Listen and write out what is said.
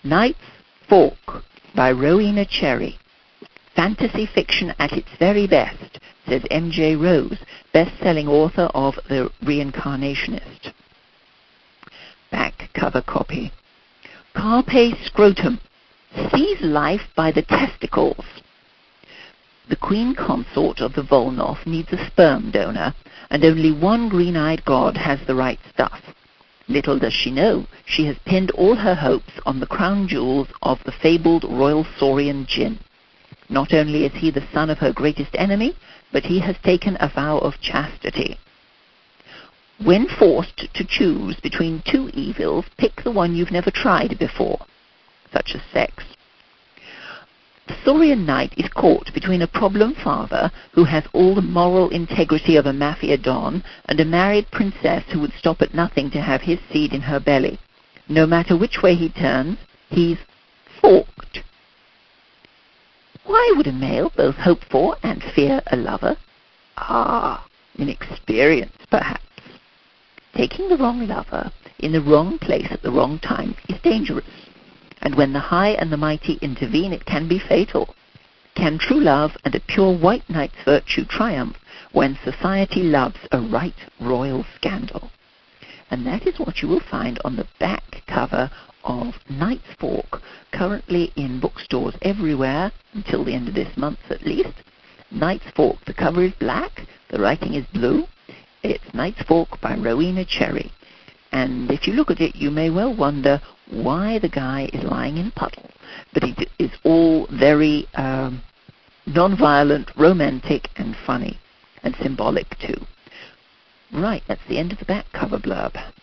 Night's Fork by Rowena Cherry. Fantasy fiction at its very best, says M.J. Rose, best-selling author of The Reincarnationist. Back cover copy. Carpe Scrotum. Seize life by the testicles. The queen consort of the Volnoth needs a sperm donor, and only one green-eyed god has the right stuff. Little does she know, she has pinned all her hopes on the crown jewels of the fabled royal Saurian Jinn. Not only is he the son of her greatest enemy, but he has taken a vow of chastity. When forced to choose between two evils, pick the one you've never tried before, such as sex. The Saurian knight is caught between a problem father who has all the moral integrity of a mafia don and a married princess who would stop at nothing to have his seed in her belly. No matter which way he turns, he's forked. Why would a male both hope for and fear a lover? Inexperience, perhaps. Taking the wrong lover in the wrong place at the wrong time is dangerous. And when the high and the mighty intervene, it can be fatal. Can true love and a pure white knight's virtue triumph when society loves a right royal scandal? And that is what you will find on the back cover of Night's Fork, currently in bookstores everywhere, until the end of this month at least. Night's Fork, the cover is black, the writing is blue. It's Night's Fork by Rowena Cherry. And if you look at it, you may well wonder why the guy is lying in puddle. But it is all very non-violent, romantic, and funny, and symbolic too. Right, that's the end of the back cover blurb.